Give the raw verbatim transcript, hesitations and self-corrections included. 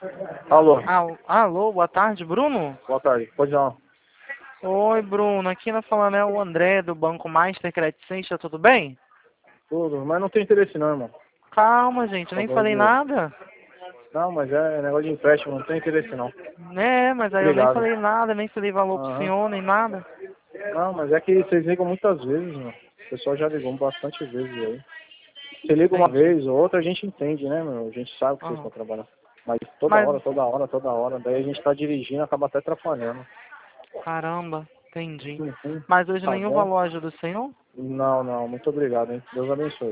Alô, Al- Alô, boa tarde, Bruno? boa tarde. Pode não. Oi, Bruno. Aqui na falando é o André do Banco Master Credit Center, tudo bem? Tudo, mas não tem interesse não, irmão. Calma, gente, eu nem Favor falei de... nada. Não, mas é negócio de empréstimo, não tem interesse não. É, mas aí eu nem Obrigado. falei nada, nem falei valor pro Aham. senhor, nem nada. Não, mas é que vocês ligam muitas vezes, meu. O pessoal já ligou bastante vezes aí. Você liga uma Entendi. vez ou outra, a gente entende, né, meu? A gente sabe que vocês Aham. estão trabalhando. Mas toda Mas, hora, toda hora, toda hora. Daí a gente tá dirigindo, acaba até atrapalhando. caramba, entendi. Uhum. Mas hoje Tá nenhum bom? valor ajuda o senhor? Não, não. Muito obrigado, hein? Deus abençoe.